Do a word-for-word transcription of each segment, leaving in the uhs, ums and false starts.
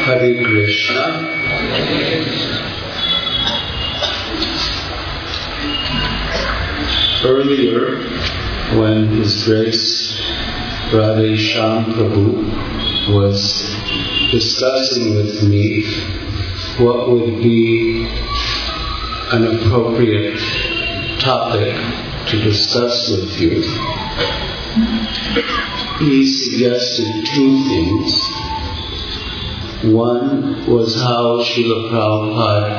Hare Krishna. Earlier, when His Grace Radhe Shyam Prabhu was discussing with me what would be an appropriate topic to discuss with you, he suggested two things. One was how Srila Prabhupada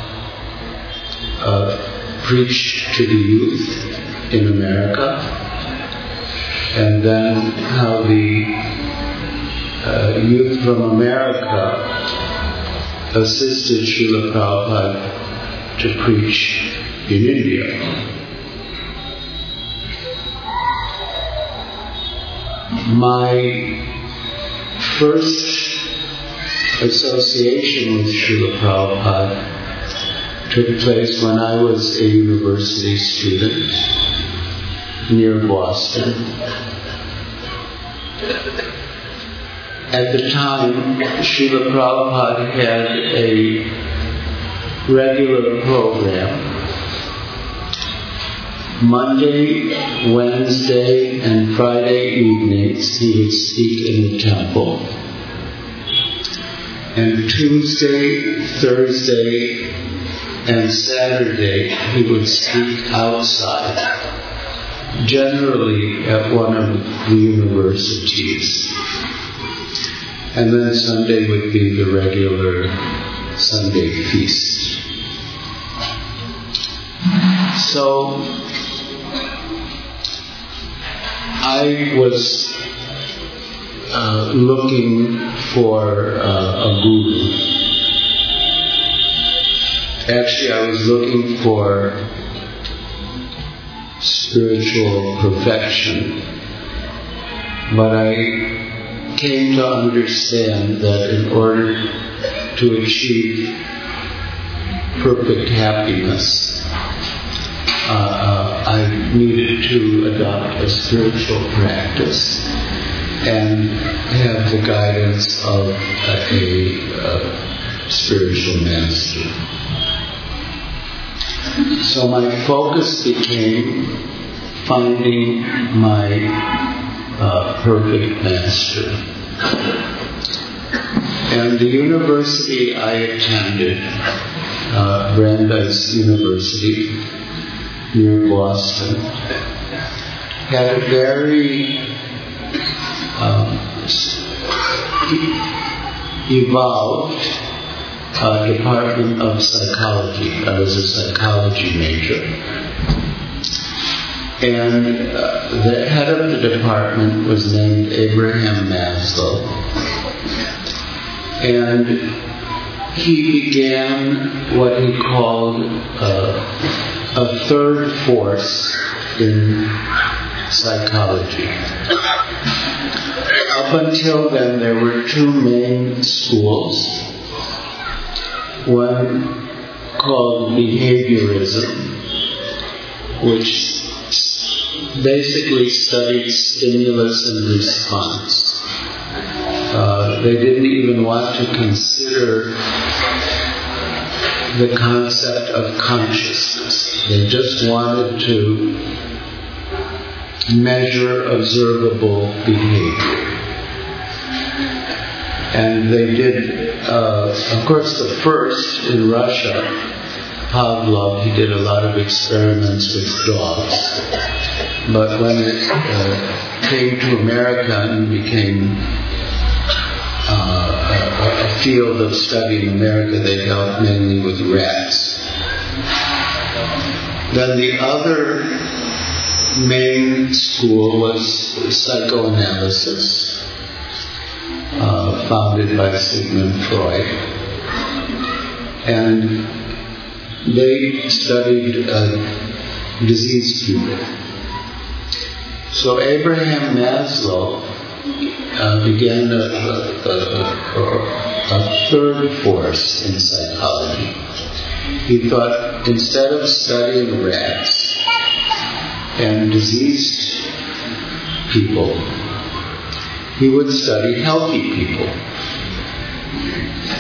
uh, preached to the youth in America, and then how the uh, youth from America assisted Srila Prabhupada to preach in India. My first association with Srila Prabhupada took place when I was a university student near Boston. At the time, Srila Prabhupada had a regular program. Monday, Wednesday, and Friday evenings he would speak in the temple. And Tuesday, Thursday, and Saturday he would speak outside, generally at one of the universities. And then Sunday would be the regular Sunday feast. So I was uh, looking for uh, a guru. Actually, I was looking for spiritual perfection, but I came to understand that in order to achieve perfect happiness, uh, I needed to adopt a spiritual practice and have the guidance of a, a, a spiritual master. So my focus became finding my uh, perfect master. And the university I attended, uh, Brandeis University, near Boston, had a very um, evolved uh, department of psychology. I was a psychology major. And uh, the head of the department was named Abraham Maslow. And he began what he called uh, a third force in psychology. Up until then, there were two main schools. One called behaviorism, which basically studied stimulus and response. Uh, they didn't even want to consider the concept of consciousness. They just wanted to measure observable behavior. And they did, uh, of course, the first in Russia, Pavlov, he did a lot of experiments with dogs. But when it uh, came to America and became uh, a, a field of study in America, they dealt mainly with rats. Then the other main school was psychoanalysis, uh, founded by Sigmund Freud. And they studied uh, diseased people. So Abraham Maslow uh, began a, a, a, a third force in psychology. He thought instead of studying rats and diseased people, he would study healthy people.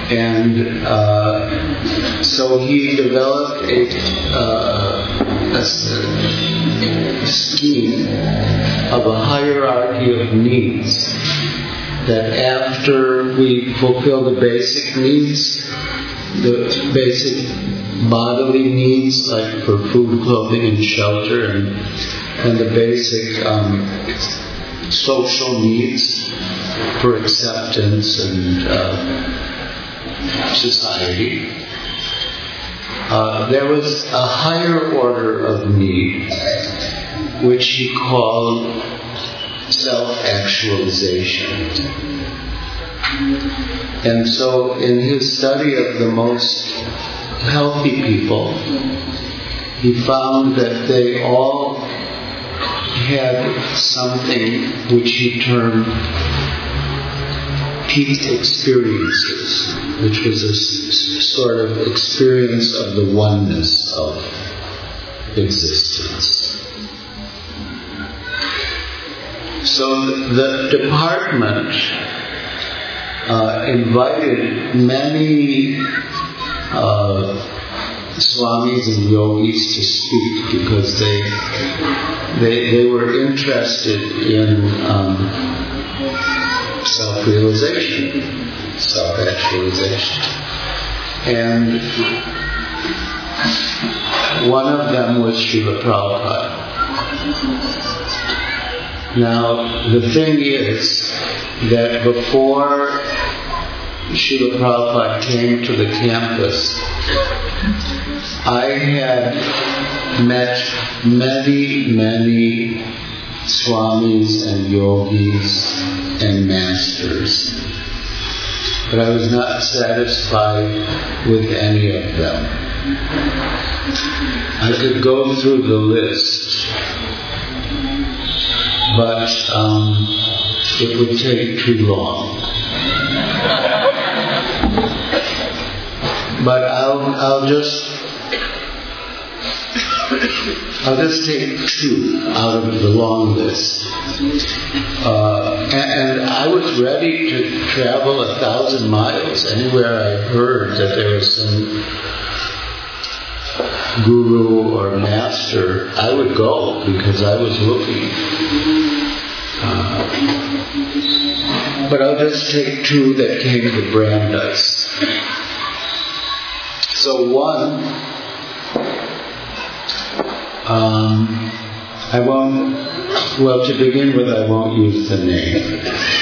And uh, so he developed a, uh, a, a scheme of a hierarchy of needs, that after we fulfill the basic needs, the basic bodily needs like for food, clothing, and shelter, and, and the basic um, social needs for acceptance and uh, society, uh, there was a higher order of need which he called self-actualization. And so in his study of the most healthy people, he found that they all had something which he termed peak experiences, which was a s- sort of experience of the oneness of existence. So the department uh, invited many uh, swamis and yogis to speak because they they, they were interested in um, self-realization, self-actualization. And one of them was Srila Prabhupada. Now, the thing is that before Srila Prabhupada came to the campus, I had met many, many swamis and yogis and masters, but I was not satisfied with any of them. I could go through the list, but um, it would take too long. But I'll I'll just I'll just take two out of the long list. Uh, and, and I was ready to travel a thousand miles anywhere I heard that there was some guru or master. I would go because I was looking. Uh, but I'll just take two that came to Brandeis. So one, um, I won't, well to begin with I won't use the name,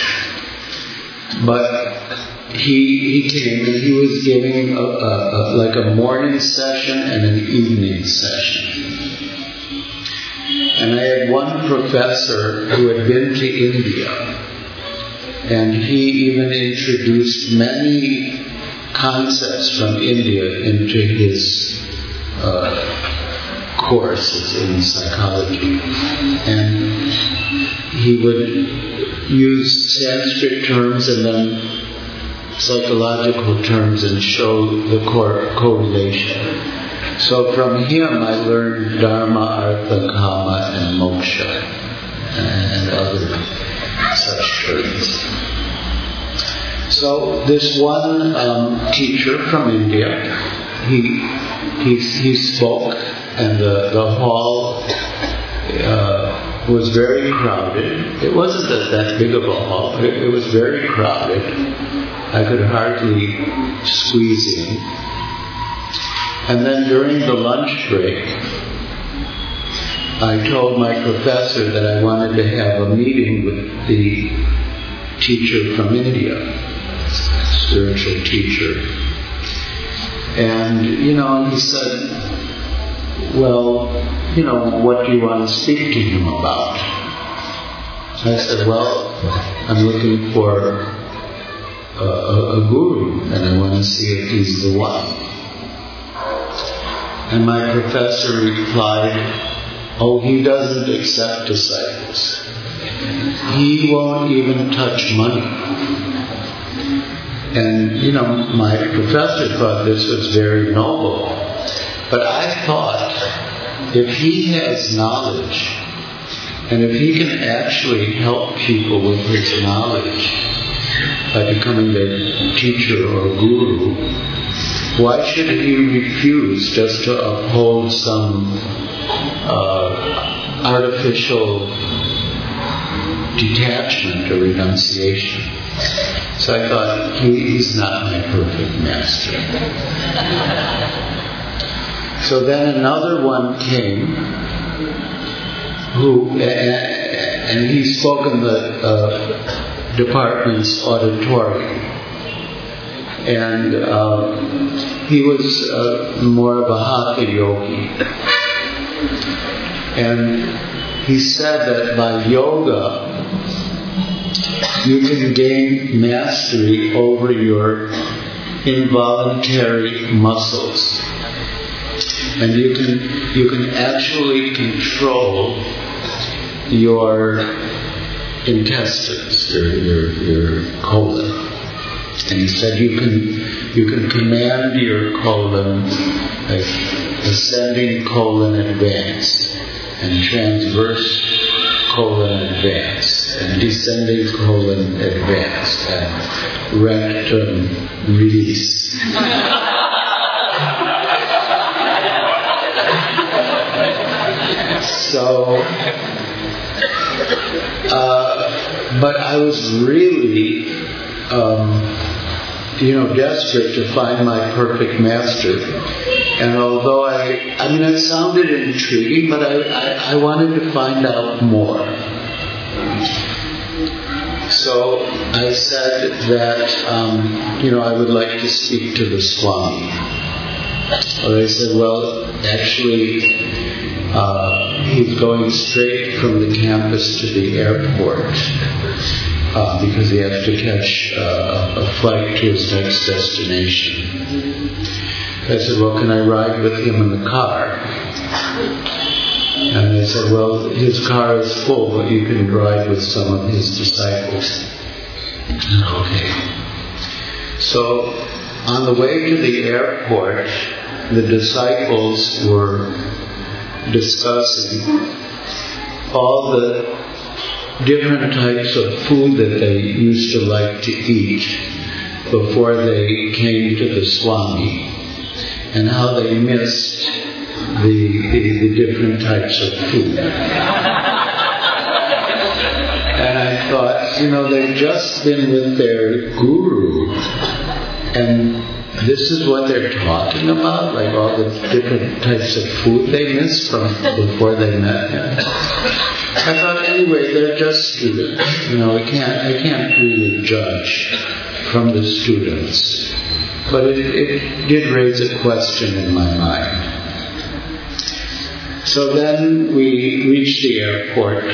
but he he came and he was giving a, a, a, like a morning session and an evening session. And I had one professor who had been to India, and he even introduced many concepts from India into his uh, courses in psychology. And he would use Sanskrit terms and then psychological terms and show the cor- correlation. So from him I learned Dharma, Artha, Kama, and Moksha, and other such terms. So this one um, teacher from India, he he, he spoke, and the, the hall uh, was very crowded. It wasn't that, that big of a hall, but it, it was very crowded. I could hardly squeeze in. And then during the lunch break, I told my professor that I wanted to have a meeting with the teacher from India, spiritual teacher. And, you know, he said, well, you know, what do you want to speak to him about? I said, well, I'm looking for a, a, a guru, and I want to see if he's the one. And my professor replied, oh, he doesn't accept disciples. He won't even touch money. And, you know, my professor thought this was very noble. But I thought, if he has knowledge, and if he can actually help people with his knowledge, by becoming their teacher or guru, why should he refuse just to uphold some uh, artificial detachment or renunciation? So I thought, he, he's not my perfect master. So then another one came, who, and he spoke in the uh, department's auditorium. And uh, he was uh, more of a hatha yogi. And he said that by yoga, you can gain mastery over your involuntary muscles. And you can you can actually control your intestines, your, your, your colon. And he said you can you can command your colon, like ascending colon advanced, and transverse colon advanced, and descending colon advanced, and rectum release. So, uh, but I was really, um, you know, desperate to find my perfect master. And although I, I mean, it sounded intriguing, but I, I, I wanted to find out more. So I said that, um, you know, I would like to speak to the Swami. Or I said, well, actually, uh, he's going straight from the campus to the airport uh, because he has to catch uh, a flight to his next destination. I said, well, can I ride with him in the car? And they said, well, his car is full, but you can ride with some of his disciples. Okay. So, on the way to the airport, the disciples were discussing all the different types of food that they used to like to eat before they came to the Swami, and how they missed the, the, the different types of food. And I thought, you know, they've just been with their guru, and this is what they're talking about, like all the different types of food they missed from before they met him. I thought, anyway, they're just students. You know, I can't, I can't really judge from the students. But it, it did raise a question in my mind. So then we reached the airport,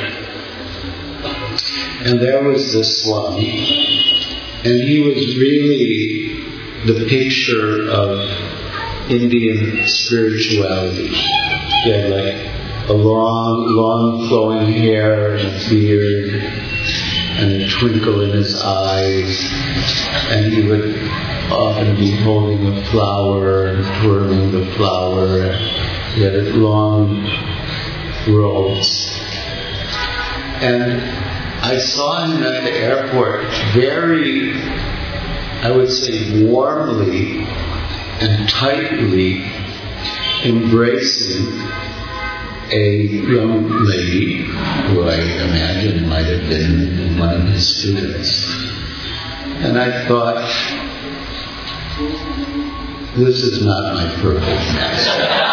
and there was the Swami, and he was really the picture of Indian spirituality. He had like a long, long flowing hair and a beard and a twinkle in his eyes, and he would often be holding a flower and twirling the flower. He had long robes. And I saw him at the airport very, I would say, warmly and tightly embracing a young lady who I imagine might have been one of his students. And I thought, this is not my perfect master.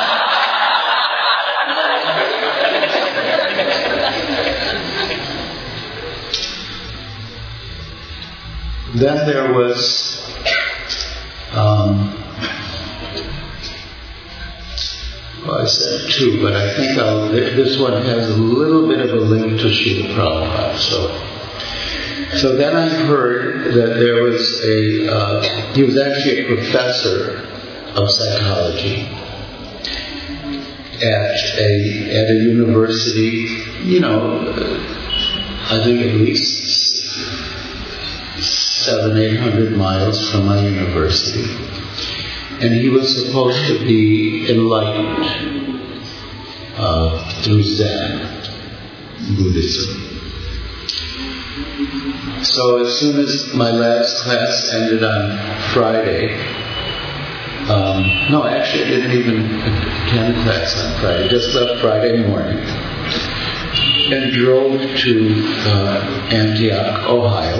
Then there was um, well, I said two, but I think I'll, this one has a little bit of a link to Srila Prabhupada. So, so then I heard that there was a, uh, he was actually a professor of psychology at a at a university, you know, I think at least seven, eight hundred miles from my university. And he was supposed to be enlightened uh, through Zen Buddhism. So as soon as my last class ended on Friday, um, no, actually I didn't even attend class on Friday, just left Friday morning and drove to uh, Antioch, Ohio.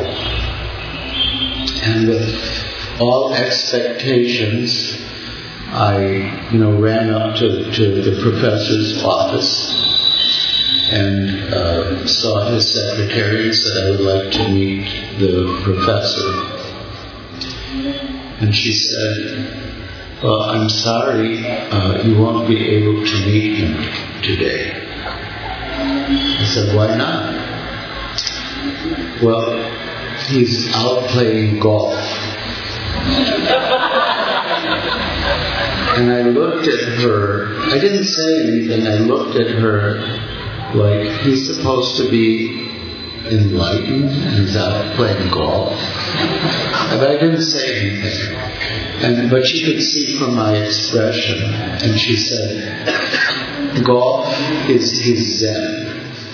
And with all expectations, I, you know, ran up to, to the professor's office and uh, saw his secretary and said I would like to meet the professor. And she said, well, I'm sorry, uh, you won't be able to meet him today. I said, why not? Well, he's out playing golf. And I looked at her, I didn't say anything, I looked at her like, he's supposed to be enlightened and he's out playing golf. But I didn't say anything. And, but she could see from my expression, and she said, golf is his zen.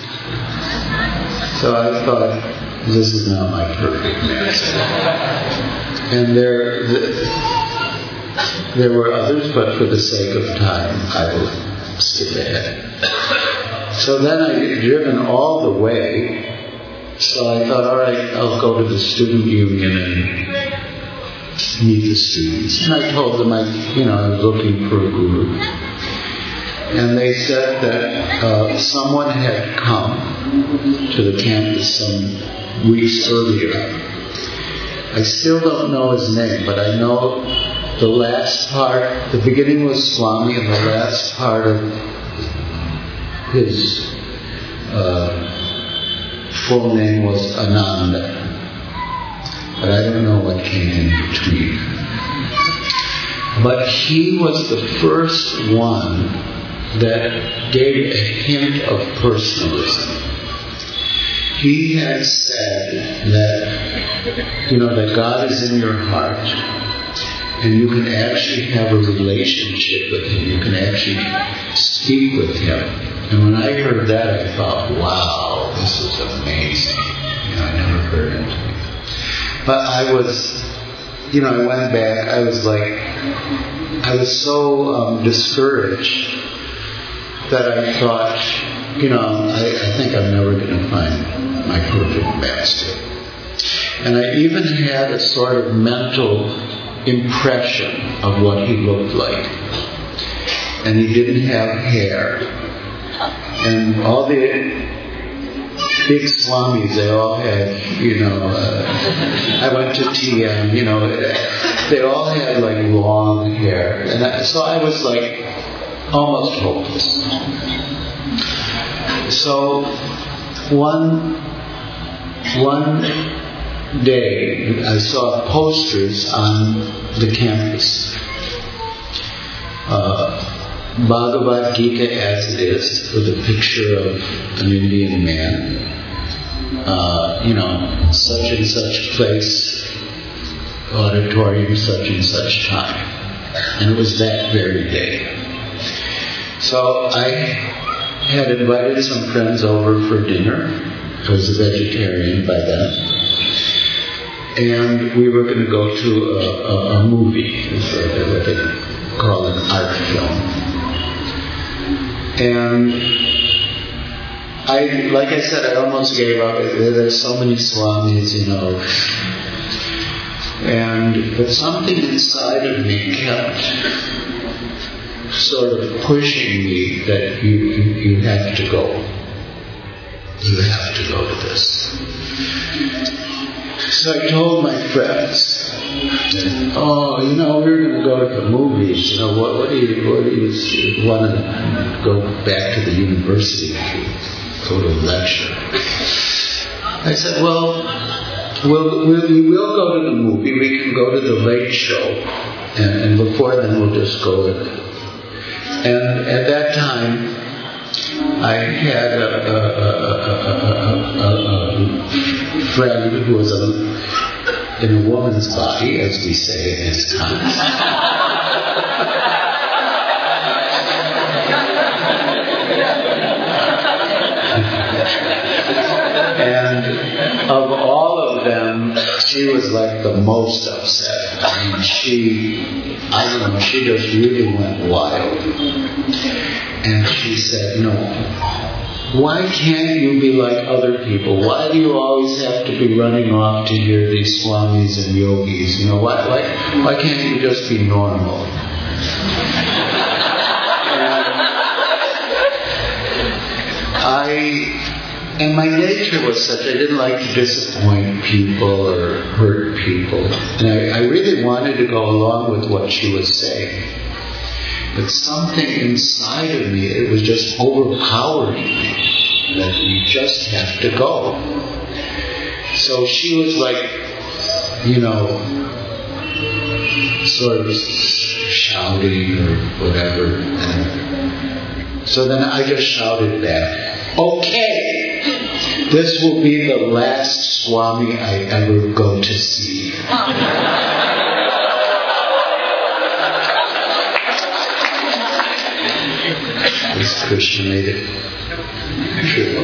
So I thought, this is not my perfect match. And there, the, there were others, but for the sake of time, I will skip ahead. So then I had driven all the way, so I thought, all right, I'll go to the student union and meet the students. And I told them I, you know, I was looking for a guru. And they said that uh, someone had come to the campus some weeks earlier. I still don't know his name, but I know the last part, the beginning was Swami, and the last part of his uh, full name was Ananda. But I don't know what came in between. But he was the first one that gave a hint of personalism. He had said that, you know, that God is in your heart, and you can actually have a relationship with Him. You can actually speak with Him. And when I heard that, I thought, wow, this is amazing. You know, I never heard anything. But I was, you know, I went back, I was like, I was so um, discouraged that I thought, you know, I, I think I'm never going to find my perfect master. And I even had a sort of mental impression of what he looked like. And he didn't have hair. And all the big swamis, they all had, you know, uh, I went to T M, you know, they all had like long hair. And I, so I was like almost hopeless. So one, one day I saw posters on the campus. Uh, Bhagavad Gita as it is, with a picture of an Indian man. Uh, you know, such and such place, auditorium, such and such time. And it was that very day. So I had invited some friends over for dinner. I was a vegetarian by then. And we were going to go to a, a, a movie, what they call an art film. And I, like I said, I almost gave up. There's so many swamis, you know. And, but something inside of me kept sort of pushing me that you, you, you have to go. You have to go to this. So I told my friends, oh, you know, we're going to go to the movies. You know, what, what do you, what do you want to go back to the university to go to a lecture? I said, well, we'll, we'll we will go to the movie. We can go to the late show, and, and before then we'll just go to it. And at that time, I had a, a, a, a, a, a friend who was a, in a woman's body, as we say in his times. And of all of them, she was like the most upset. I mean, she, I don't know, she just really went wild. And she said, no, why can't you be like other people? Why do you always have to be running off to hear these swamis and yogis? You know, why, why, why can't you just be normal? I, and my nature was such, I didn't like to disappoint people or hurt people. And I, I really wanted to go along with what she was saying. But something inside of me, it was just overpowering me, that you just have to go. So she was like, you know, sort of shouting or whatever. And so then I just shouted back, okay, this will be the last Swami I ever go to see. This Krishna made it true.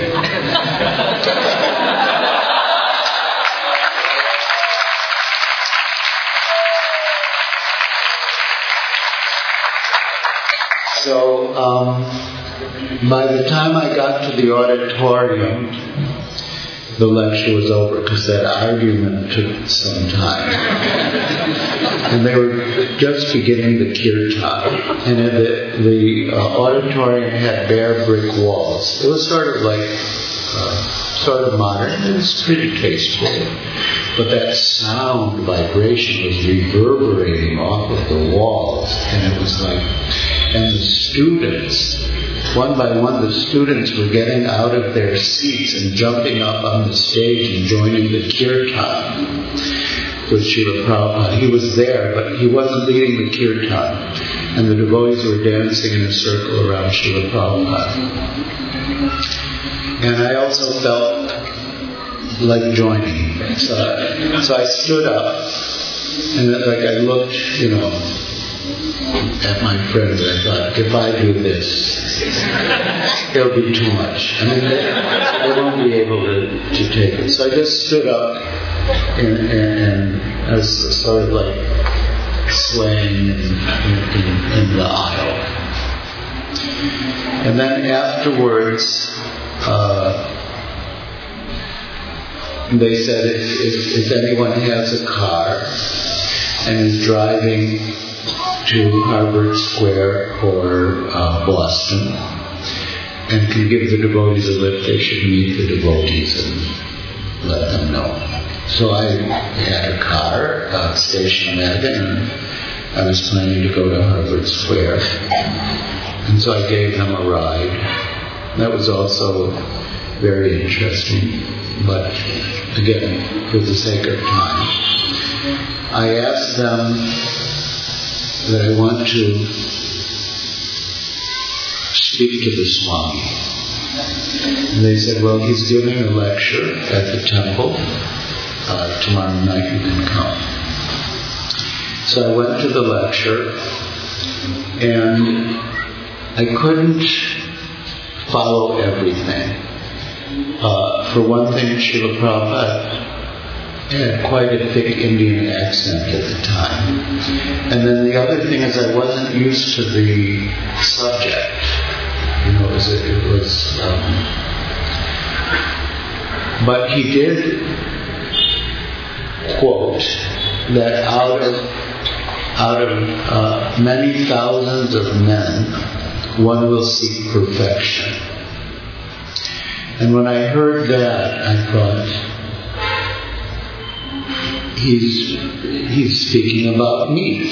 So, um, by the time I got to the auditorium, the lecture was over because that argument took some time. And they were just beginning the kirtan. And the, the uh, auditorium had bare brick walls. It was sort of like, uh, sort of modern. It was pretty tasteful. But that sound vibration was reverberating off of the walls. And it was like, and the students, one by one, the students were getting out of their seats and jumping up on the stage and joining the kirtan with Srila Prabhupada. He was there, but he wasn't leading the kirtan. And the devotees were dancing in a circle around Srila Prabhupada. And I also felt like joining. So, so I stood up, and like I looked, you know, at my friends, I thought, if I do this, it'll be too much. I mean, they, they won't be able to, to take it. So I just stood up and, and, and I was sort of like swaying in, in, in the aisle. And then afterwards, uh, they said if, if, if anyone has a car and is driving to Harvard Square or uh, Boston and can give the devotees a lift, they should meet the devotees and let them know. So I had a car, uh, station wagon, and I was planning to go to Harvard Square. And so I gave them a ride. That was also very interesting, but again, for the sake of time, I asked them that I want to speak to the Swami. And they said, well, he's giving a lecture at the temple. Uh, tomorrow night you can come. So I went to the lecture, and I couldn't follow everything. Uh, for one thing, Srila Prabhupada had quite a thick Indian accent at the time. And then the other thing is I wasn't used to the subject. You know, it was, it was um, but he did quote that out of out of uh, many thousands of men, one will seek perfection. And when I heard that, I thought, he's he's speaking about me.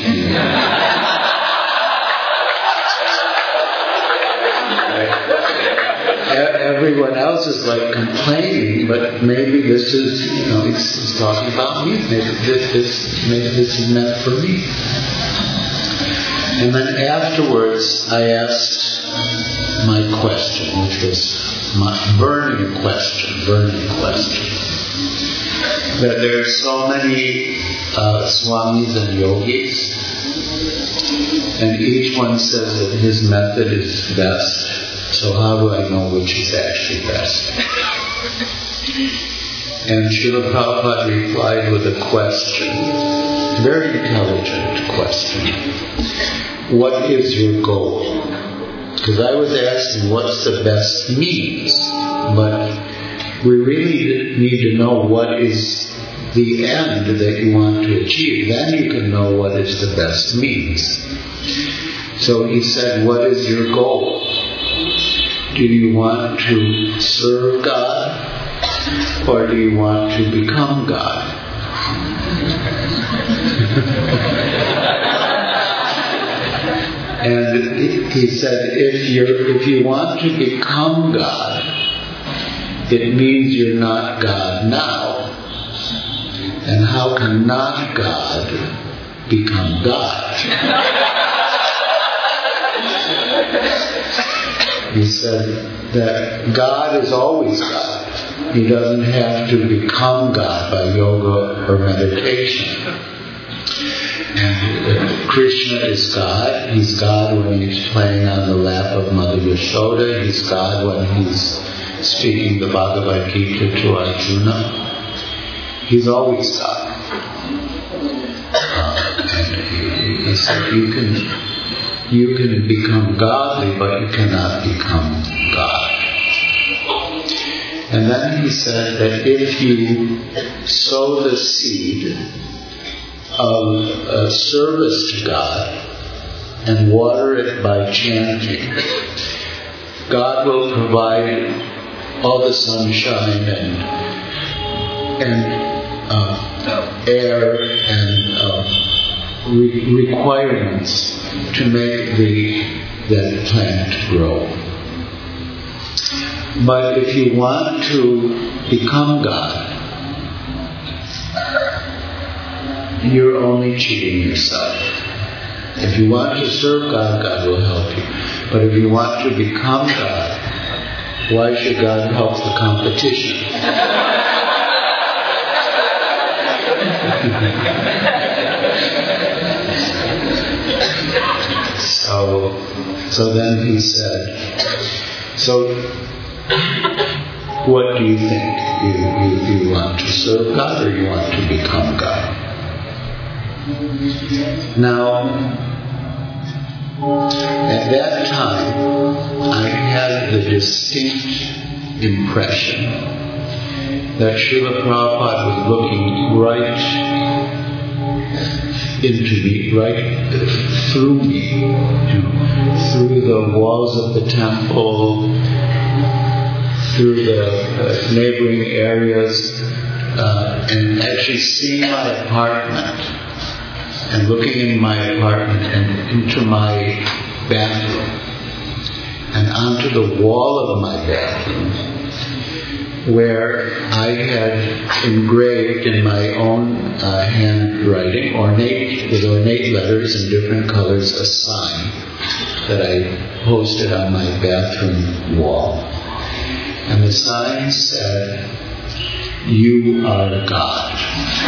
Everyone else is like complaining, but maybe this is, you know, he's, he's talking about me. Maybe this, this, maybe this is meant for me. And then afterwards, I asked my question, which was my burning question, burning question. That there are so many uh, swamis and yogis, and each one says that his method is best. So how do I know which is actually best? And Srila Prabhupada replied with a question, a very intelligent question. What is your goal? Because I was asking what's the best means, but we really need to know what is the end that you want to achieve. Then you can know what is the best means. So he said, what is your goal? Do you want to serve God? Or do you want to become God? And he said, if you're if you want to become God, it means you're not God now. And how can not God become God? He said that God is always God. He doesn't have to become God by yoga or meditation. And uh, Krishna is God. He's God when he's playing on the lap of Mother Yashoda. He's God when he's speaking the Bhagavad Gita to Arjuna. He's always God. Uh, and he, he said you can, you can become godly, but you cannot become God. And then he said that if you sow the seed of uh, service to God and water it by chanting, God will provide all the sunshine and and uh, air and uh, re- requirements to make the that plant grow. But if you want to become God, you're only cheating yourself. If you want to serve God, God will help you. But if you want to become God, why should God help the competition? so, so then he said, so what do you think? You, you, you want to serve God or you want to become God? Now, at that time, I had the distinct impression that Srila Prabhupada was looking right into me, right through me, you know, through the walls of the temple, through the uh, neighboring areas, uh, and actually seeing my apartment, and looking in my apartment and into my bathroom, and onto the wall of my bathroom, where I had engraved in my own uh, handwriting, ornate, with ornate letters in different colors, a sign that I posted on my bathroom wall. And the sign said, "You are God."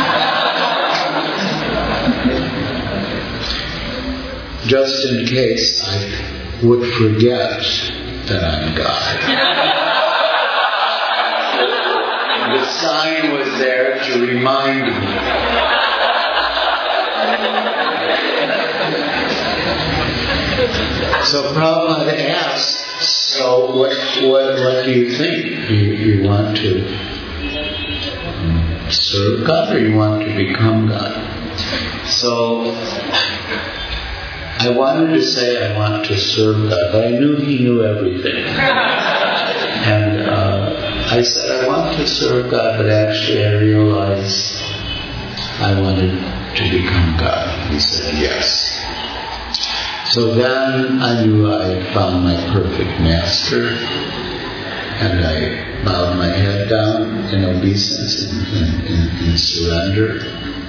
Just in case I would forget that I'm God. The sign was there to remind me. So Prabhupada asked, so what, what, what do you think? Do you, you want to serve God or you want to become God? So I wanted to say I want to serve God, but I knew he knew everything. And uh, I said I want to serve God, but actually I realized I wanted to become God. He said yes. So then I knew I had found my perfect master, and I bowed my head down in obeisance and in, in, in surrender.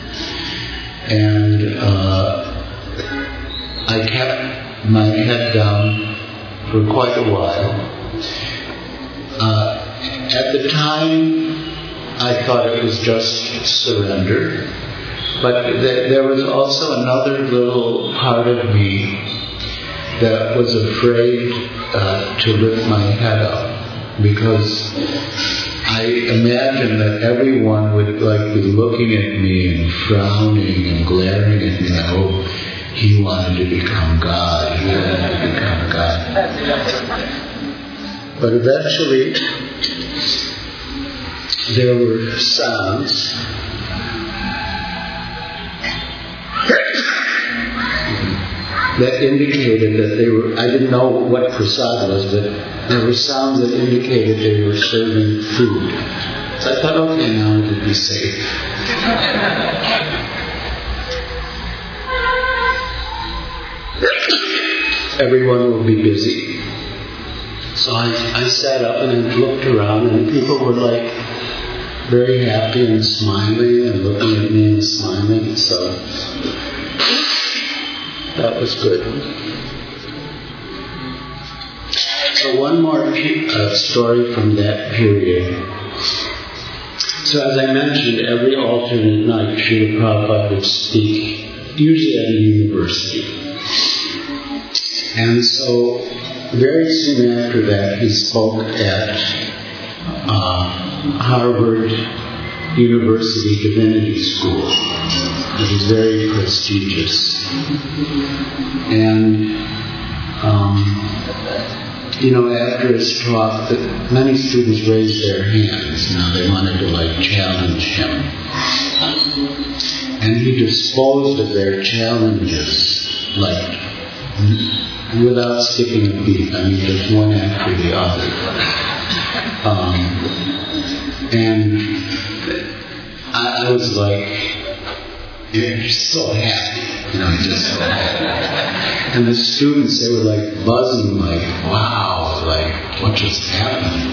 And uh, I kept my head down for quite a while. Uh, at the time, I thought it was just surrender. But th- there was also another little part of me that was afraid uh, to lift my head up, because I imagine that everyone would like be looking at me and frowning and glaring at me like, oh, he wanted to become God. He wanted to become God. But eventually, there were sounds that indicated that they were, I didn't know what prasad was, but there were sounds that indicated they were serving food. So I thought, okay, now it would be safe. Everyone will be busy. So I, I sat up and I looked around, and people were like very happy and smiling and looking at me and smiling. So that was good. So one more uh, story from that period. So as I mentioned, every alternate night, Srila Prabhupada would speak, usually at a university. And so very soon after that, he spoke at uh, Harvard University Divinity School. It was very prestigious. And, um, you know, after his talk, that many students raised their hands. Now they wanted to, like, challenge him. And he disposed of their challenges, like, without skipping a beat. I mean, just one after the other. Um, and I, I was like, you're just so happy, you know, just so happy. And the students, they were like buzzing, like, wow, like, what just happened?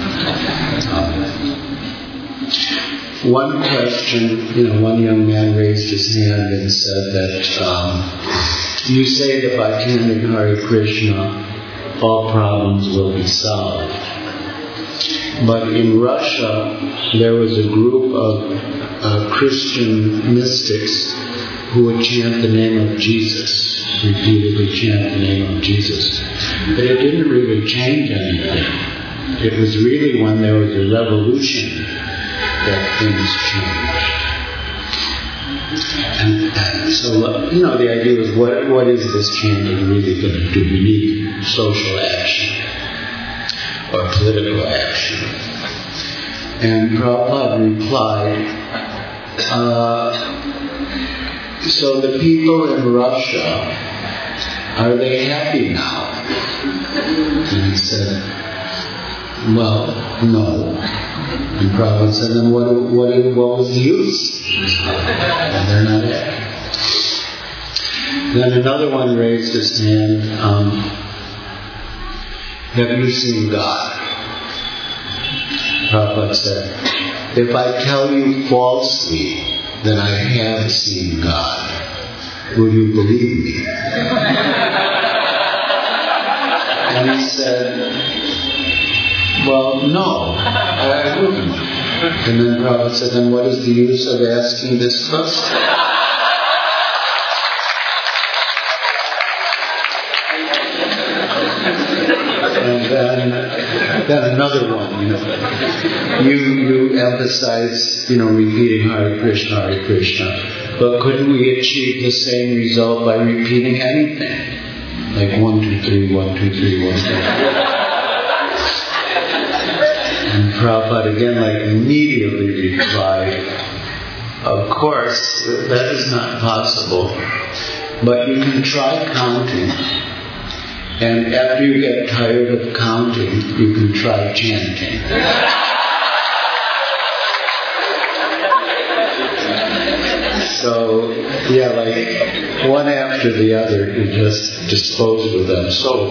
Um, one question, you know, one young man raised his hand and said that, um, you say that by chanting Hare Krishna, all problems will be solved. But in Russia, there was a group of uh, Christian mystics who would chant the name of Jesus, repeatedly chant the name of Jesus. But it didn't really change anything. It was really when there was a revolution that things changed. And, and so, you know, the idea was, what what is this chanting really going to do? We need social action or political action. And Prabhupada replied, uh, so the people in Russia, are they happy now? And he said, well, no. And Prabhupada said, then what, what, what was the use? And they're not happy. Then another one raised his hand, um, have you seen God? Prabhupada said, if I tell you falsely that I have seen God, will you believe me? And he said, well, no, I wouldn't. And then Prabhupada said, then what is the use of asking this question? And then, then another one, you know. You, you emphasize, you know, repeating Hare Krishna, Hare Krishna. But couldn't we achieve the same result by repeating anything? Like one, two, three, one, two, three, one, two, three. And Prabhupada again, like, immediately replied, of course, that is not possible. But you can try counting. And after you get tired of counting, you can try chanting. So, yeah, like, one after the other, you just disposed of them so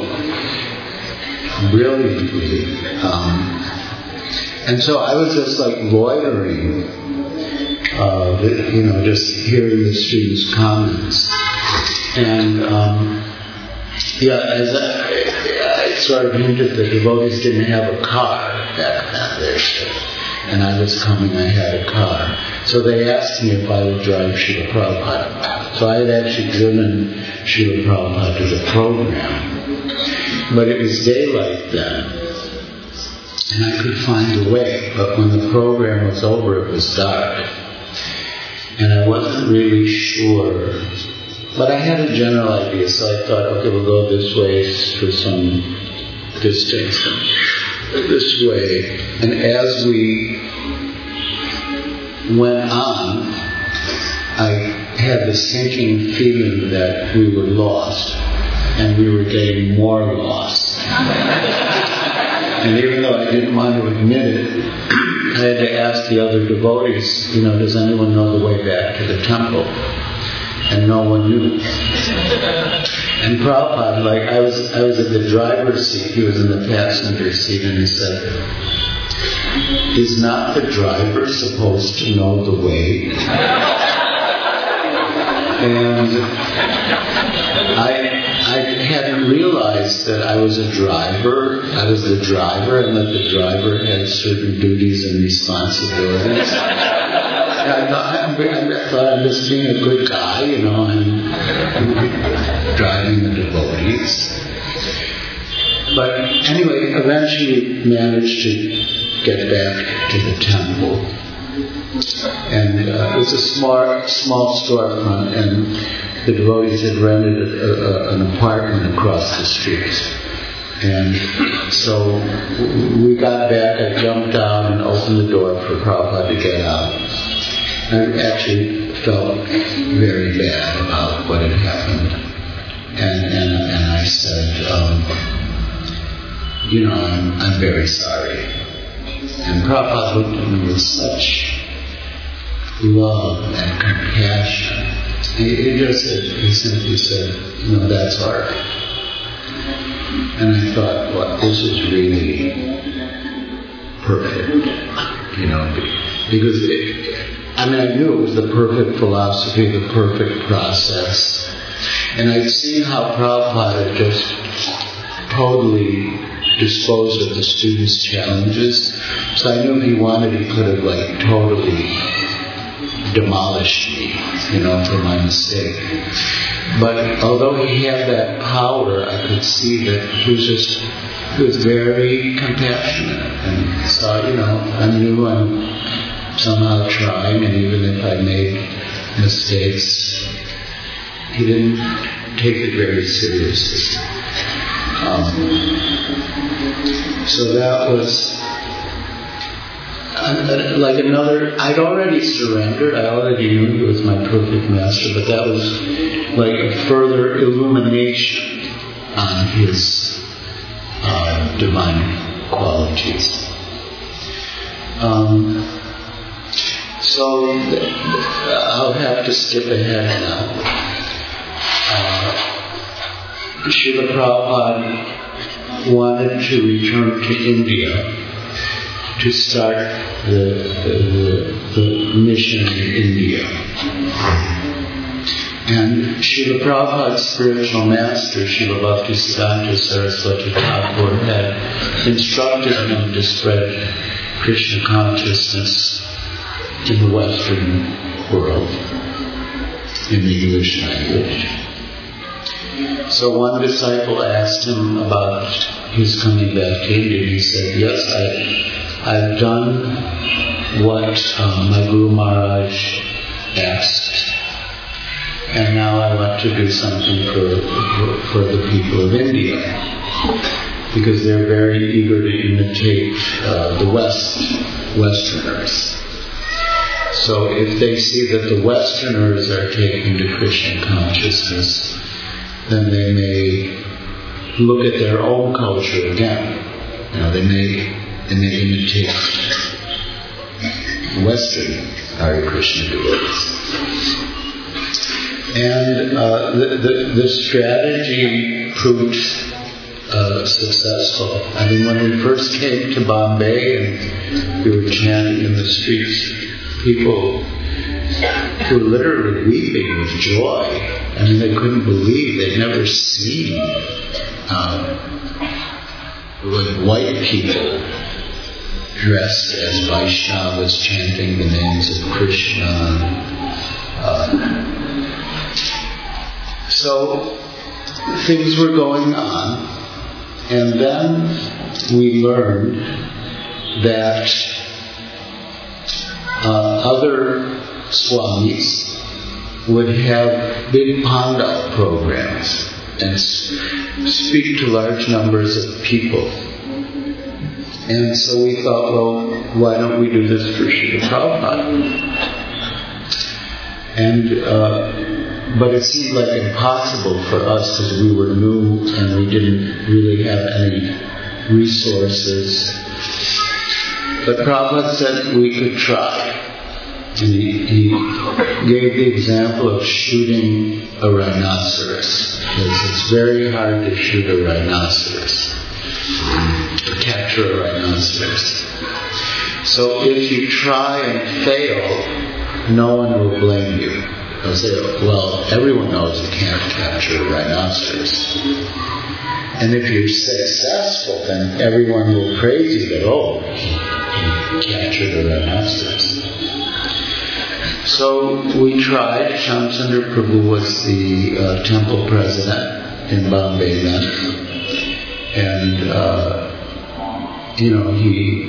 brilliantly. Um, And so I was just like loitering, uh, you know, just hearing the students' comments. And, um, yeah, as I, I sort of hinted, the devotees didn't have a car back then. And I was coming, I had a car. So they asked me if I would drive Srila Prabhupada. So I had actually driven Srila Prabhupada to the program. But it was daylight then. and I could find a way. But when the program was over, it was dark. And I wasn't really sure. But I had a general idea, so I thought, okay, we'll go this way for some distance, and this way. And as we went on, I had the sinking feeling that we were lost, and we were getting more lost. And even though I didn't want to admit it, I had to ask the other devotees, you know, does anyone know the way back to the temple? And no one knew. And Prabhupada, like, I was I was at the driver's seat, he was in the passenger seat, and he said, is not the driver supposed to know the way? And I I hadn't realized that I was a driver, I was the driver, and that the driver had certain duties and responsibilities. I thought, I'm, I thought I'm just being a good guy, you know, I'm, I'm driving the devotees. But anyway, eventually managed to get back to the temple. And uh, it was a small, small storefront, and the devotees had rented a, a, an apartment across the street. And so we got back, I jumped down and opened the door for Prabhupada to get out. I actually felt very bad about what had happened. And and, and I said, um, you know, I'm, I'm very sorry. And Prabhupada looked at me with such love and compassion. He, he just said, he simply said, no, that's all right. And I thought, well, this is really perfect, you know, because it, I mean, I knew it was the perfect philosophy, the perfect process. And I'd seen how Prabhupada had just totally disposed of the students' challenges. So I knew if he wanted, he could have, like, totally demolished me, you know, for my mistake. But although he had that power, I could see that he was just, he was very compassionate. And so, you know, I knew I'm somehow trying, and even if I made mistakes, he didn't take it very seriously. Um, so that was uh, like another, I'd already surrendered, I already knew he was my perfect master, but that was like a further illumination on his uh, divine qualities. Um, so th- I'll have to skip ahead now. Uh, Srila Prabhupada wanted to return to India to start the, the, the mission in India. And Srila Prabhupada's spiritual master, Srila Bhaktisiddhanta Saraswati Thakur, had instructed him to spread Krishna consciousness in the Western world, in the English language. So one disciple asked him about his coming back to India, and he said, yes, I, I've done what um, my Guru Maharaj asked, and now I want to do something for, for, for the people of India, because they're very eager to imitate uh, the West, Westerners. So if they see that the Westerners are taking to Krishna consciousness, then they may look at their own culture again. You know, they may, they may imitate Western Hare Krishna devotees. And uh, the, the, the strategy proved uh, successful. I mean, when we first came to Bombay and we were chanting in the streets, people were literally weeping with joy. I mean, they couldn't believe they'd never seen um, like white people dressed as Vaishnavas chanting the names of Krishna. Uh, so things were going on, and then we learned that uh, other swamis would have big Pandal programs and speak to large numbers of people. And so we thought, well, why don't we do this for Srila Prabhupada? And, uh, but it seemed like impossible for us because we were new and we didn't really have any resources. But Prabhupada said we could try. And he, he gave the example of shooting a rhinoceros, because it's very hard to shoot a rhinoceros, to capture a rhinoceros. So if you try and fail, no one will blame you. They'll say, well, everyone knows you can't capture a rhinoceros. And if you're successful, then everyone will praise you that, oh, you captured a rhinoceros. So we tried. Shamsundar Prabhu was the uh, temple president in Bombay then. And, uh, you know, he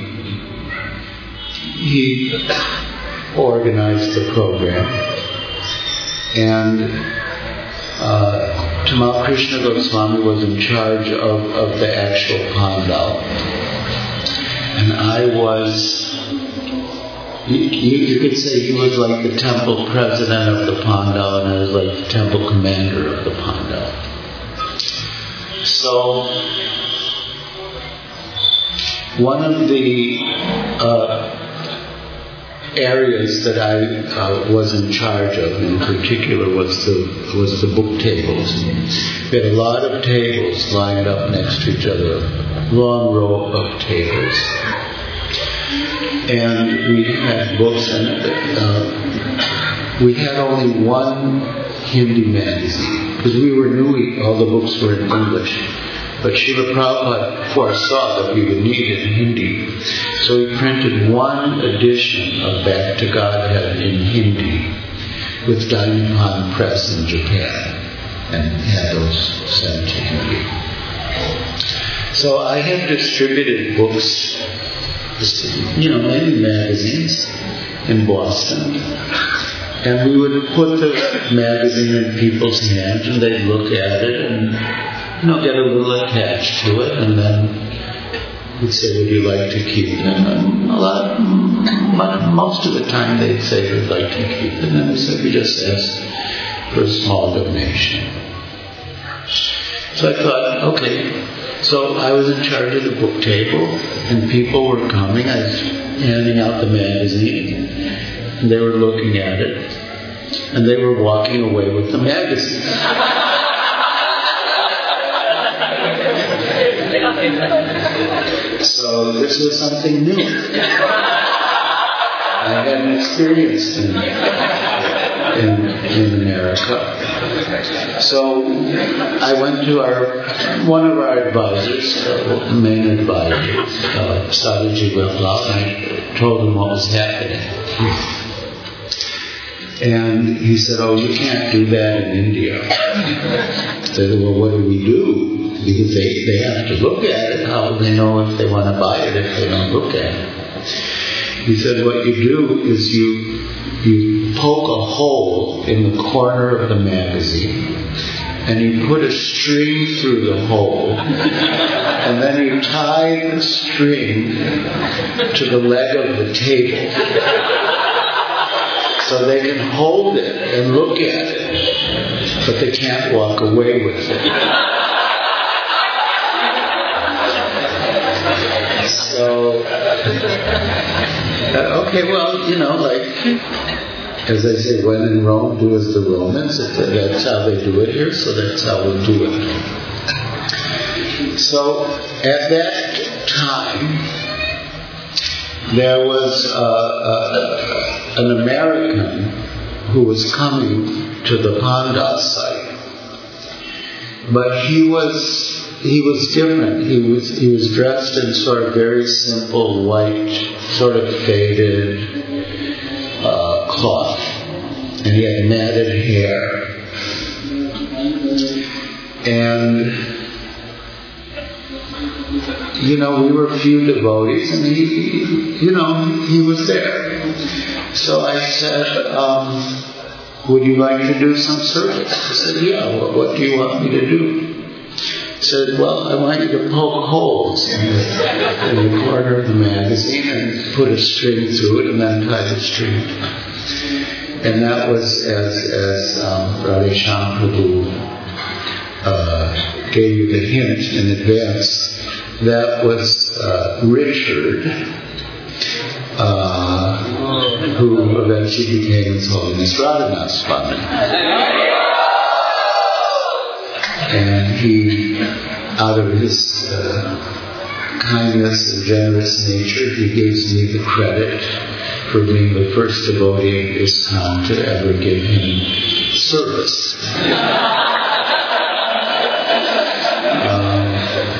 he organized the program. And uh, Tamal Krishna Goswami was in charge of, of the actual Pandal. And I was... You, you, you could say he was like the temple president of the Pandal, and I was like the temple commander of the Pandal. So, one of the uh, areas that I uh, was in charge of, in particular, was the was the book tables. We had a lot of tables lined up next to each other, a long row of tables. And we had books, and uh, we had only one Hindi magazine, because we were new, all the books were in English. But Srila Prabhupada foresaw that we would need it in Hindi. So he printed one edition of Back to Godhead in Hindi with Dainipan Press in Japan, and had those sent to Hindi. So I have distributed books, you know, many magazines in Boston. And we would put the magazine in people's hands and they'd look at it and, you know, get a little attached to it, and then we'd say, would you like to keep them? And a lot, most of the time they'd say they'd like to keep them. And then we said, we just asked for a small donation. So I thought, okay. So I was in charge of the book table, and people were coming. I was handing out the magazine, and they were looking at it, and they were walking away with the magazine. So this was something new. I hadn't experienced in, in, in America. So I went to our one of our advisors, uh, main advisors, uh, Sadhuji Viplal, and I told him what was happening. And he said, oh, you can't do that in India. I said, well, what do we do? Because they, they have to look at it. How do they know if they want to buy it if they don't look at it? He said, what you do is you you poke a hole in the corner of the magazine, and you put a string through the hole, and then you tie the string to the leg of the table, so they can hold it and look at it, but they can't walk away with it. So, uh, okay, well, you know, like, as I say, when in Rome, do as the Romans. That's how they do it here, so that's how we'll do it. So, at that time, there was uh, uh, an American who was coming to the Pandal site, but he was he was different. He was he was dressed in sort of very simple white, sort of faded uh, cloth, and he had matted hair, and you know, we were few devotees, and he, you know, he was there. So I said, um, would you like to do some service? He said, yeah, well, what do you want me to do? He said, well, I want you to poke holes in the, in the corner of the magazine and put a string through it and then tie the string. And that was as, as um, Radheshyam Prabhu uh, gave you the hint in advance. That was uh, Richard, uh, who eventually became His Holiness Radhanath Swami. And he, out of his uh, kindness and generous nature, he gives me the credit for being the first devotee in ISKCON to ever give him service. um,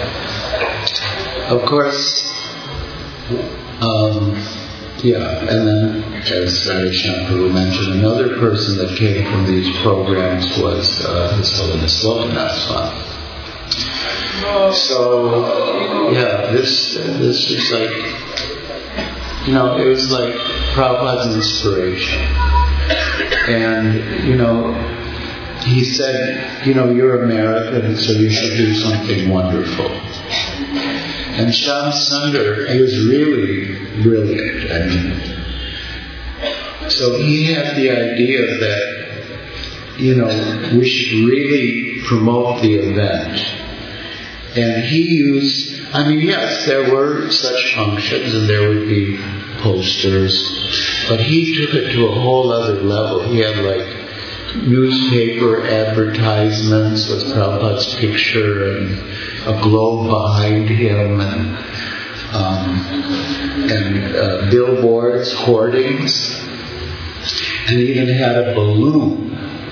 of course, um, yeah, and then, as Radheshyam Prabhu mentioned, another person that came from these programs was uh, His Holiness Lokanath Swami. So, yeah, this this was like, you know, it was like Prabhupada's inspiration. And, you know, he said, you know, you're American, so you should do something wonderful. And Shyam Sundar, he was really brilliant. I mean, so he had the idea that, you know, we should really promote the event. And he used, I mean, yes, there were such functions and there would be posters, but he took it to a whole other level. He had like newspaper advertisements with Prabhupada's picture and a globe behind him, and um, and uh, billboards, hoardings, and he even had a balloon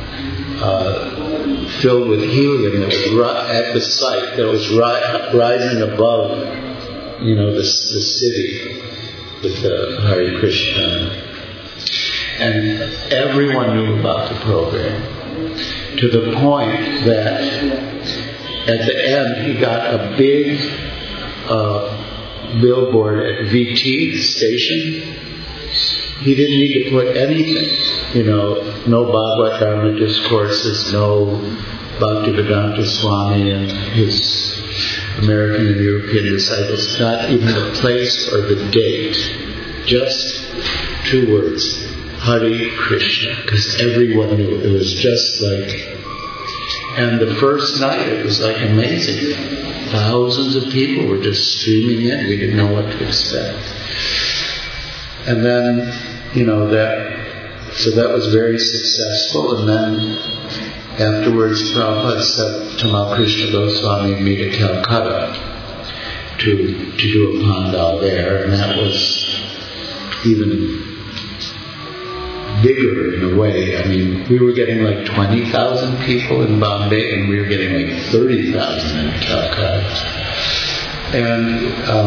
uh, filled with helium that was ri- at the site that was ri- rising above, you know, the, the city with the Hare Krishna. And everyone knew about the program, to the point that at the end he got a big uh, billboard at V T station. He didn't need to put anything, you know, no Bhagavad Dharma discourses, no Bhaktivedanta Swami and his American and European disciples, not even the place or the date, just two words. Hare Krishna, because everyone knew. It was just like, and the first night it was like amazing. Thousands of people were just streaming in. We didn't know what to expect. And then, you know, that, so that was very successful. And then afterwards, Prabhupada sent Tamal Krishna Goswami and me to Calcutta to, to do a pandal there. And that was even bigger in a way. I mean, we were getting like twenty thousand people in Bombay, and we were getting like thirty thousand in Calcutta. And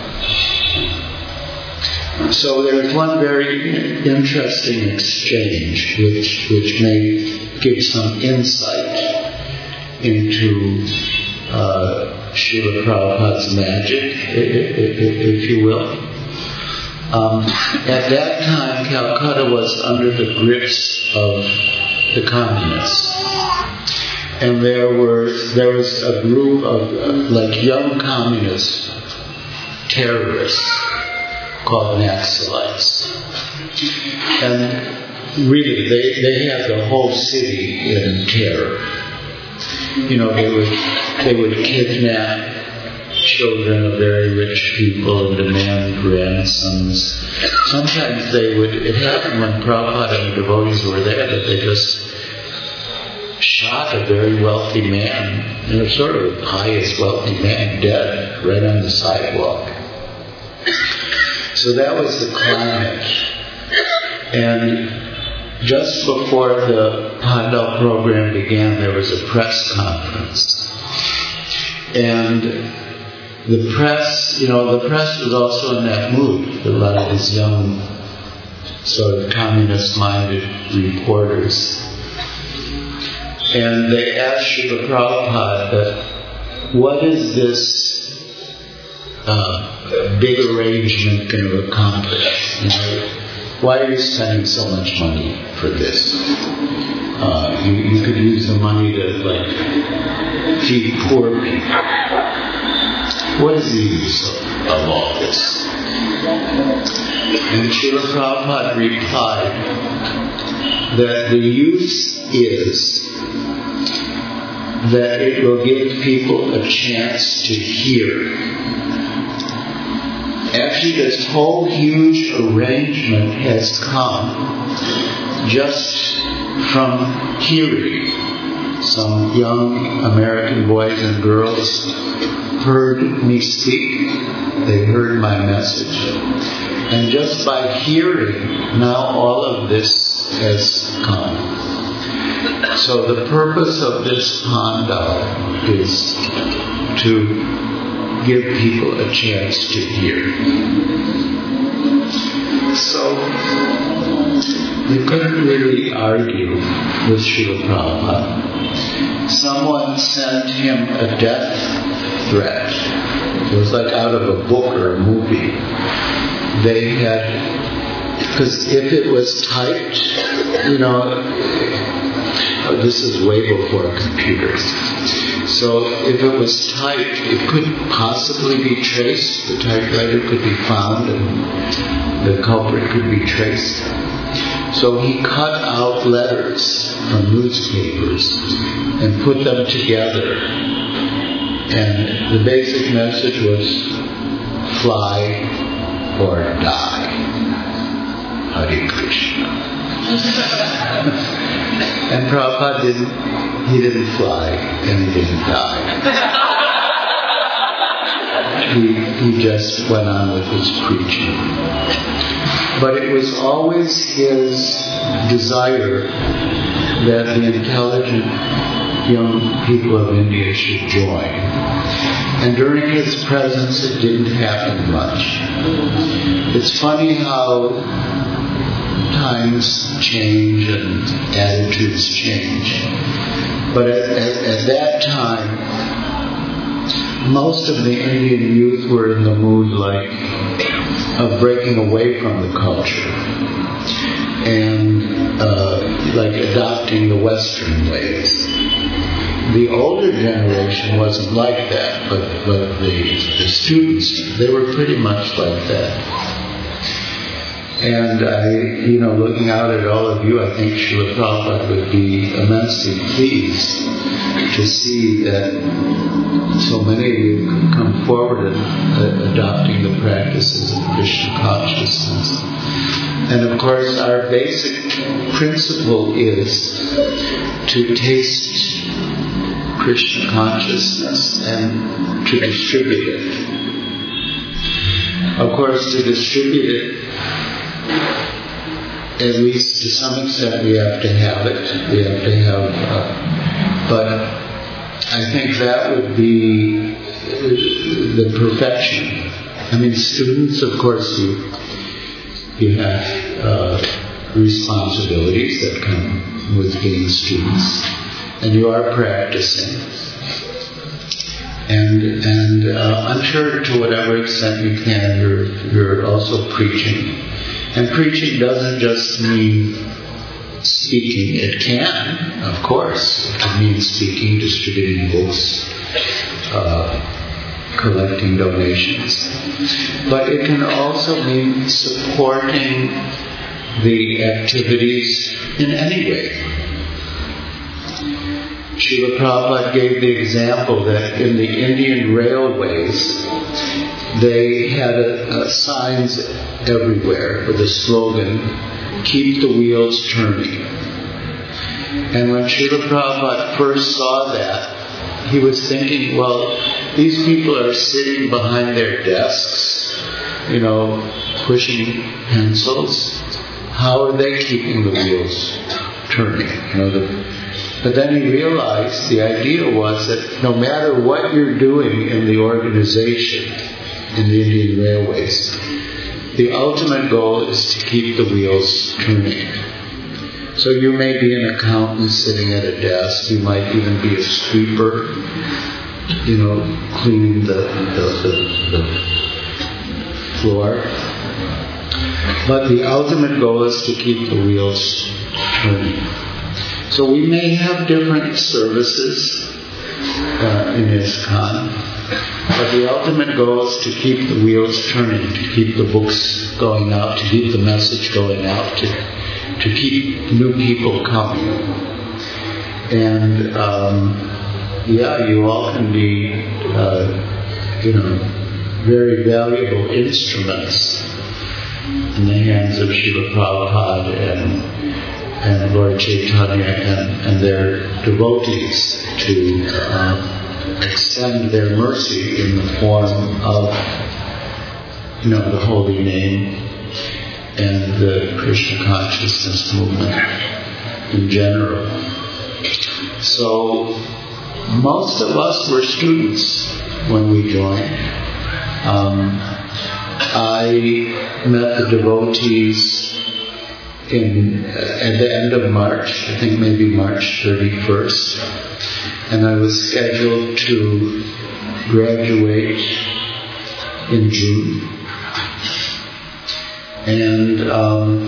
um, so there was one very interesting exchange which which may give some insight into uh, Srila Prabhupada's magic, if you will. Um, at that time, Calcutta was under the grips of the communists, and there were there was a group of uh, like young communist terrorists called Naxalites, and really they they had the whole city in terror. You know, they would they would kidnap children of very rich people and demand ransoms. Sometimes they would, it happened when Prabhupada and the devotees were there, that they just shot a very wealthy man, you know, sort of the highest wealthy man, dead right on the sidewalk. So that was the climate. And just before the Pandal program began, there was a press conference. And the press, you know, the press was also in that mood. A lot of these young, sort of communist-minded reporters. And they asked Srila Prabhupada, what is this uh, big arrangement going to accomplish? You know, why are you spending so much money for this? Uh, you, you could use the money to, like, feed poor people. What is the use of, of all this? And Srila Prabhupada replied that the use is that it will give people a chance to hear. Actually, this whole huge arrangement has come just from hearing. Some young American boys and girls heard me speak. They heard my message. And just by hearing, now all of this has come. So the purpose of this pandal is to give people a chance to hear. So they couldn't really argue with Srila Prabhupada. Someone sent him a death threat. It was like out of a book or a movie. They had, because if it was typed, you know, this is way before computers. So if it was typed, it couldn't possibly be traced. The typewriter could be found and the culprit could be traced. So he cut out letters from newspapers and put them together. And the basic message was, fly or die. Hare Krishna. And Prabhupada didn't, he didn't fly and he didn't die. he, he just went on with his preaching. But it was always his desire that the intelligent young people of India should join. And during his presence, it didn't happen much. It's funny how times change and attitudes change. But at, at, at that time, most of the Indian youth were in the mood like of breaking away from the culture and uh, like adopting the Western ways. The older generation wasn't like that, but, but the, the students, they were pretty much like that. And I, you know, looking out at all of you, I think Srila Prabhupada would be immensely pleased to see that so many of you come forward and uh, adopting the practices of Krishna consciousness. And of course, our basic principle is to taste Krishna consciousness and to distribute it. Of course, to distribute it, at least to some extent, we have to have it. We have to have, uh, but I think that would be the perfection. I mean, students, of course, you you have uh, responsibilities that come with being students, and you are practicing. And and uh, I'm sure to whatever extent you can, you're you're also preaching. And preaching doesn't just mean speaking. It can, of course. It can mean speaking, distributing books, uh, collecting donations. But it can also mean supporting the activities in any way. Srila Prabhupada gave the example that in the Indian railways, they had a, a signs everywhere with a slogan, "Keep the wheels turning." And when Srila Prabhupada first saw that, he was thinking, well, these people are sitting behind their desks, you know, pushing pencils. How are they keeping the wheels turning? You know, the, but then he realized the idea was that no matter what you're doing in the organization, in the Indian Railways, the ultimate goal is to keep the wheels turning. So you may be an accountant sitting at a desk, you might even be a sweeper, you know, cleaning the, the, the, the floor. But the ultimate goal is to keep the wheels turning. So we may have different services uh, in ISKCON, but the ultimate goal is to keep the wheels turning, to keep the books going out, to keep the message going out, to, to keep new people coming. And um, yeah, you all can be, uh, you know, very valuable instruments in the hands of Srila Prabhupada and, and Lord Chaitanya and, and their devotees to uh, extend their mercy in the form of, you know, the holy name and the Krishna consciousness movement in general. So most of us were students when we joined. Um, I met the devotees in uh, at the end of March, I think maybe March thirty-first, and I was scheduled to graduate in June. And um,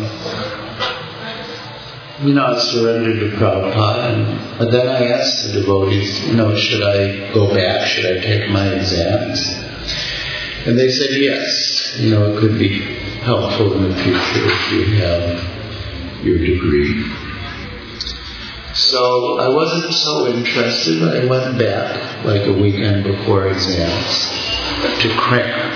you know, I surrendered to Prabhupada, and but then I asked the devotees, you know, should I go back? Should I take my exams? And they said yes. You know, it could be helpful in the future if you have your degree. So I wasn't so interested. I went back like a weekend before exams to cram.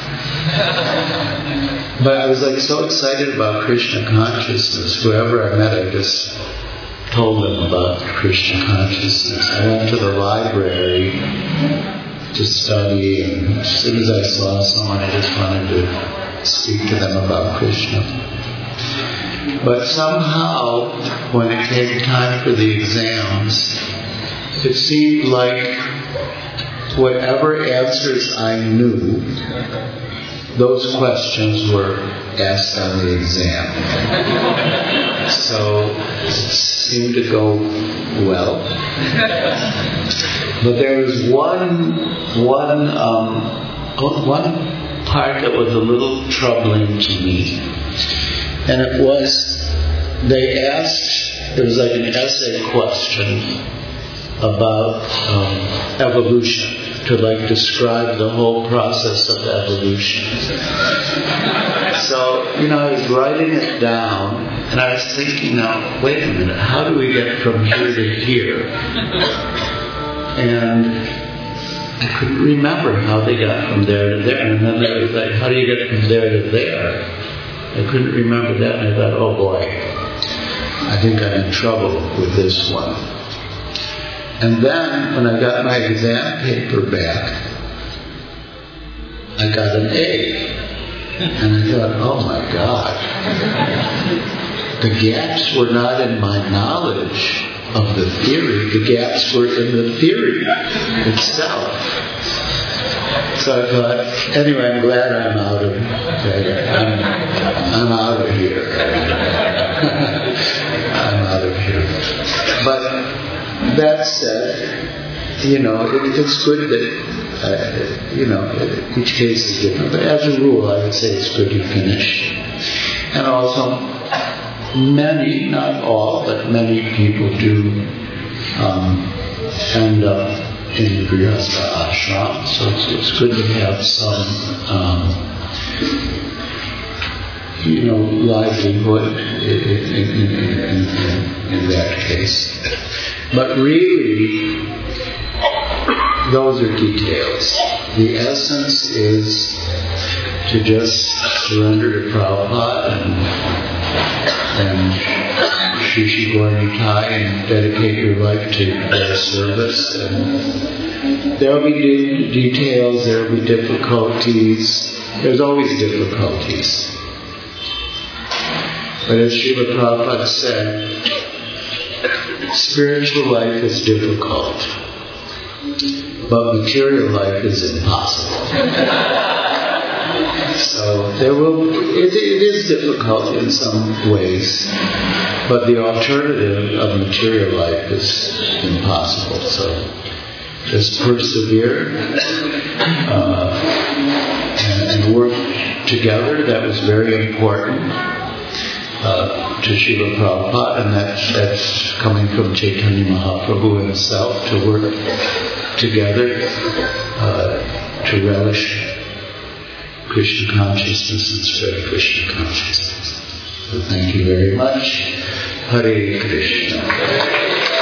But I was like so excited about Krishna consciousness. Whoever I met, I just told them about Krishna consciousness. I went to the library to study, and as soon as I saw someone, I just wanted to speak to them about Krishna. But somehow, when it came time for the exams, it seemed like whatever answers I knew, those questions were asked on the exam. So it seemed to go well. But there was one, one, um, one part that was a little troubling to me. And it was, they asked, it was like an essay question about um, evolution, to like describe the whole process of evolution. So, you know, I was writing it down, and I was thinking, now, wait a minute, how do we get from here to here? And I couldn't remember how they got from there to there. And then they was like, how do you get from there to there? I couldn't remember that, and I thought, oh boy, I think I'm in trouble with this one. And then, when I got my exam paper back, I got an A. And I thought, oh my God. The gaps were not in my knowledge of the theory. The gaps were in the theory itself. So I thought, anyway, I'm glad I'm out of there. I'm, I'm out of here. I'm out of here. But that said, you know, it, it's good that, uh, you know, each case is different. But as a rule, I would say it's good to finish. And also, many, not all, but many people do um, end up in the Grihastha ashram. So it's, it's good to have some, um, you know, livelihood in, in, in, in, in that case. But really, those are details. The essence is to just surrender to Prabhupada and, and Shri Shri Gaura Nitai and dedicate your life to their service. And there will be de- details, there will be difficulties. There's always difficulties. But as Srila Prabhupada said, spiritual life is difficult, but material life is impossible. So there will, it, it is difficult in some ways, but the alternative of material life is impossible. So just persevere uh, and, and work together. That was very important uh, to Srila Prabhupada, and that's, that's coming from Chaitanya Mahaprabhu himself, to work together uh, to relish Krishna consciousness and spread Krishna consciousness. So thank you very much. Hare Krishna.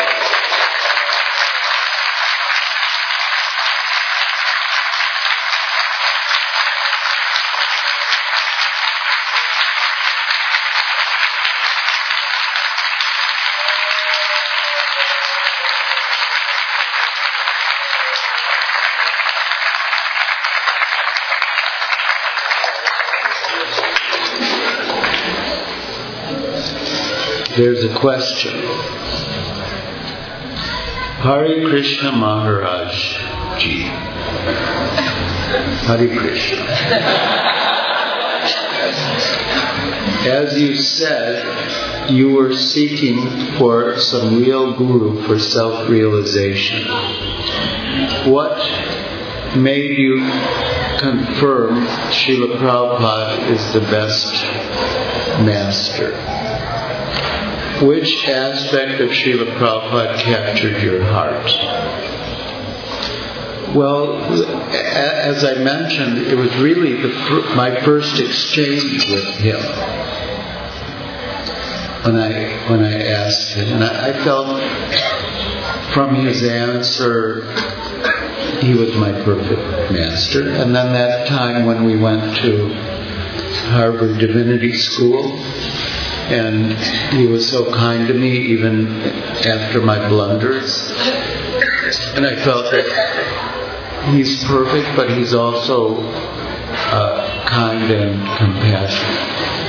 There's a question. Hare Krishna Maharaj Ji. Hare Krishna. As you said, you were seeking for some real guru for self-realization. What made you confirm Srila Prabhupada is the best master? Which aspect of Srila Prabhupada captured your heart? Well, as I mentioned, it was really the fir- my first exchange with him when I when I asked him, and I, I felt from his answer he was my perfect master. And then that time when we went to Harvard Divinity School, and he was so kind to me even after my blunders. And I felt that he's perfect, but he's also uh, kind and compassionate.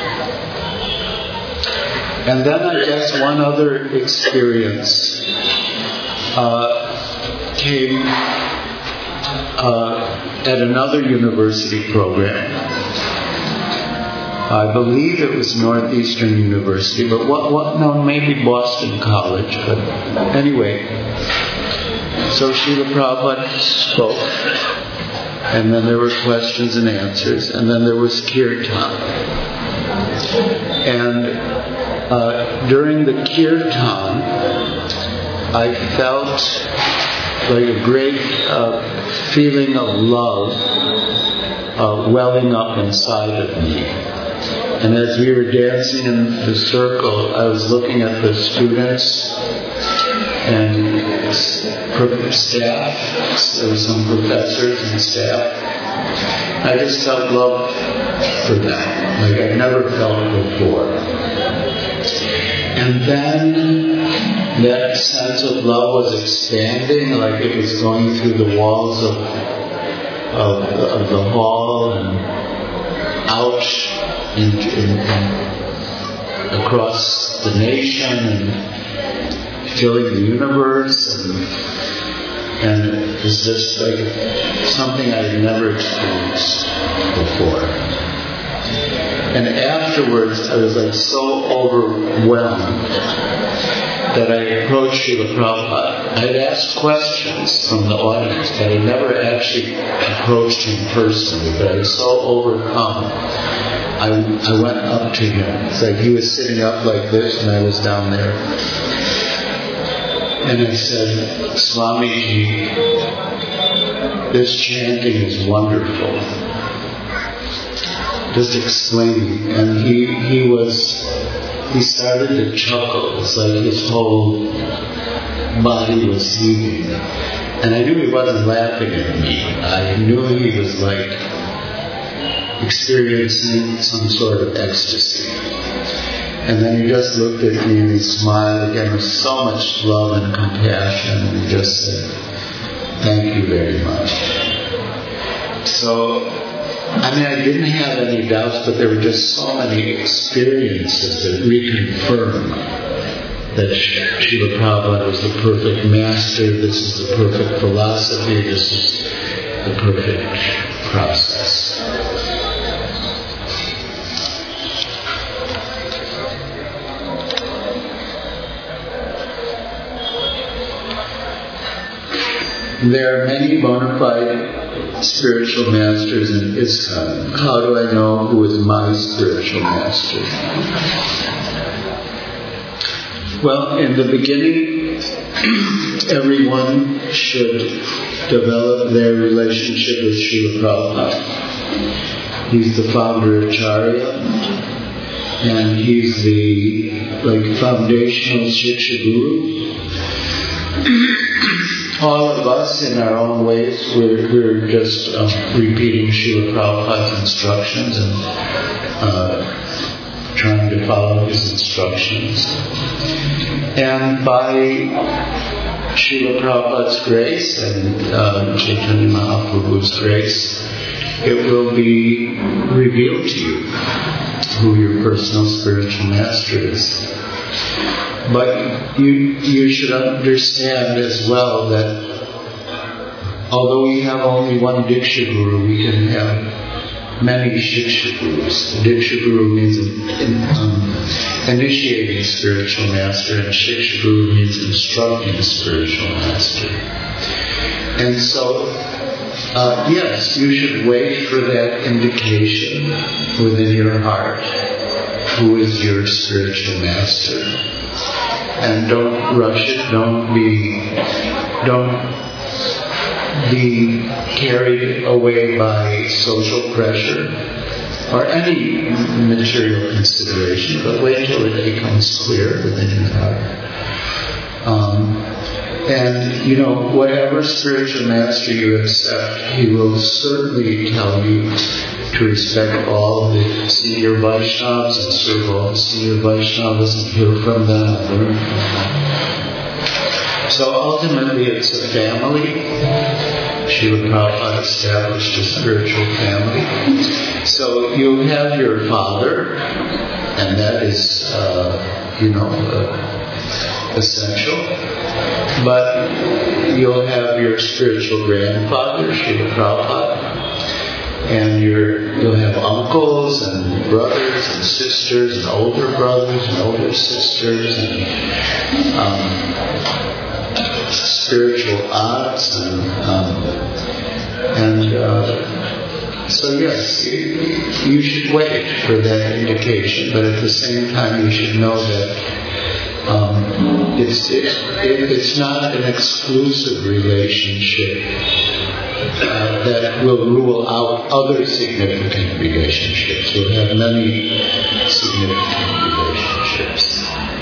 And then I guess one other experience uh, came uh, at another university program. I believe it was Northeastern University, but what, what, no, maybe Boston College, but anyway. So Srila Prabhupada spoke, and then there were questions and answers, and then there was kirtan. And uh, during the kirtan, I felt like a great uh, feeling of love uh, welling up inside of me. And as we were dancing in the circle, I was looking at the students and staff. There were some professors and staff. I just felt love for them, like I'd never felt before. And then that sense of love was expanding, like it was going through the walls of of, of the hall and out In, in, in, across the nation and filling the universe, and, and it was just like something I had never experienced before. And afterwards, I was like so overwhelmed that I approached Srila Prabhupada. I had asked questions from the audience, but I never actually approached him personally, but I was so overcome. I, I went up to him. It's like he was sitting up like this and I was down there. And I said, Swamiji, this chanting is wonderful. Just explaining. And he, he was, he started to chuckle. It's like his whole body was heaving. And I knew he wasn't laughing at me. I knew he was like experiencing some sort of ecstasy. And then he just looked at me and he smiled again with so much love and compassion, and he just said, thank you very much. So, I mean, I didn't have any doubts, but there were just so many experiences that reconfirm that Srila Prabhupada was the perfect master, this is the perfect philosophy, this is the perfect process. there are many bona fide spiritual masters in ISKCON. How do I know who is my spiritual master? Well, in the beginning, everyone should develop their relationship with Srila Prabhupada. He's the founder of Charya, and he's the like foundational Shiksha Guru. All of us, in our own ways, we're, we're just um, repeating Srila Prabhupada's instructions and uh, trying to follow his instructions. And by Srila Prabhupada's grace and uh, Chaitanya Mahaprabhu's grace, it will be revealed to you who your personal spiritual master is. But you you should understand as well that although we have only one Diksha Guru, we can have many Shiksha Gurus. Diksha Guru means in, um, initiating spiritual master, and Shiksha Guru means instructing a spiritual master. And so, uh, yes, you should wait for that indication within your heart. Who is your spiritual master? And don't rush it. Don't be, don't be carried away by social pressure or any material consideration. But wait till it becomes clear within your heart. Um, and you know, whatever spiritual master you accept, he will certainly tell you to respect all the senior Vaishnavas and serve all the senior Vaishnavas and hear from them and learn from them. So ultimately it's a family. Srila Prabhupada established a spiritual family. So you have your father, and that is, uh, you know, uh, essential. But you'll have your spiritual grandfather, Srila Prabhupada. And you're, you'll have uncles and brothers and sisters and older brothers and older sisters and um, spiritual aunts and um, and uh, so yes, you, you should wait for that indication, but at the same time you should know that um, it's it's it, it's not an exclusive relationship. Uh, that will rule out other significant relationships. We'll have many significant relationships.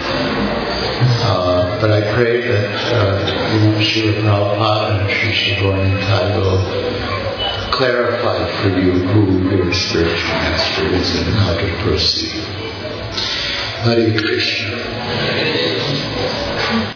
Uh, but I pray that uh, you know, Srila Prabhupada and Sri Sri Gaura will clarify for you who your spiritual master is and how to proceed. Hare Krishna.